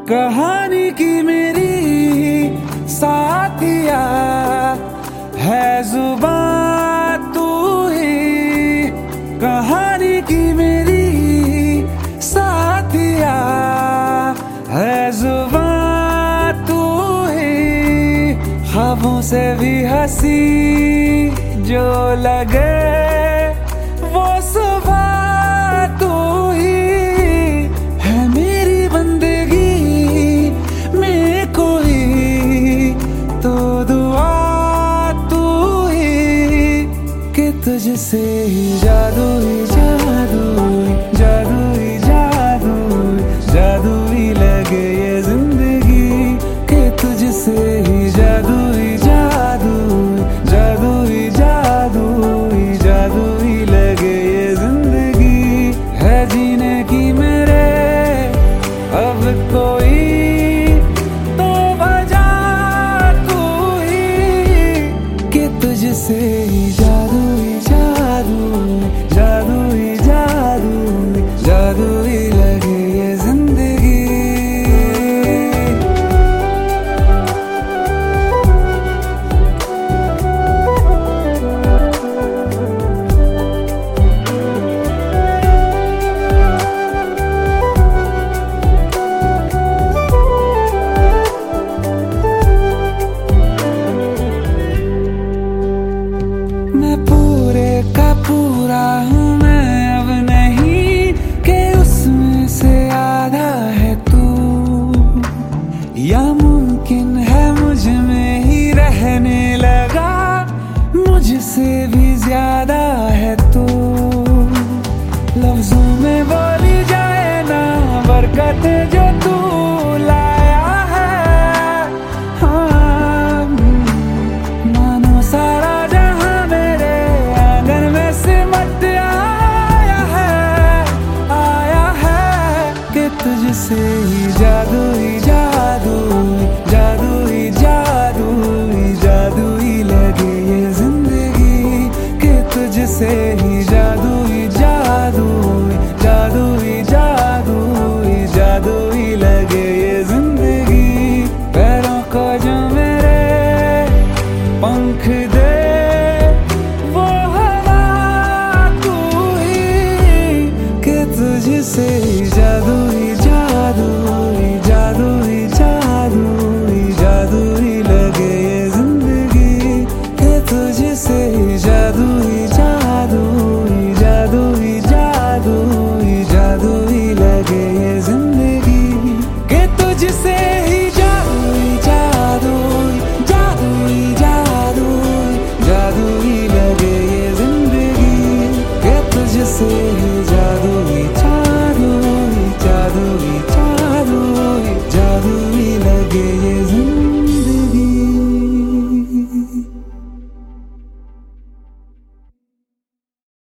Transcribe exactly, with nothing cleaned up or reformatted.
कहानी की मेरी साथिया है जुबान तू ही। कहानी की मेरी साथिया है जुबान तू ही। ख्वाबों से भी हंसी जो लगे वो सुबह तू ही है। मेरी बंदगी में कोई तो दुआ तू ही कि तुझसे ही जादू ही जादू जादू ही जादू जादू ही लगे ये जिंदगी कि तुझसे ही जादू ही जादू जादू ही जादू ही जादू ही लगे ये जिंदगी है जीने की मेरे अब कोई तो वजह तू ही कि तुझसे ही जादू ही जादू जादू ही जादू जादू ही लगे ये जिंदगी। मैं पूरे का पूरा हूँ मैं अब नहीं कि उसमें से आधा है तू। या मुमकिन है मुझ में ही रहने लगा मुझसे भी ज्यादा है तू। लफ्जों में बोली जाए ना बरकत जो तू लाया है। हाँ मानो सारा तुझसे ही जादू ही जादू जादू ही जादू ही जादू ही लगे ये जिंदगी कि तुझसे ही जादू ही जादू जादू ही जादू ही जादू ही लगे ये जिंदगी। पैरों को जो मेरे पंख दे वो हवा तू ही कि तुझसे ही जादू ही जादू जादू ही जादू जादू ही लगे ये जिंदगी कि तुझसे ही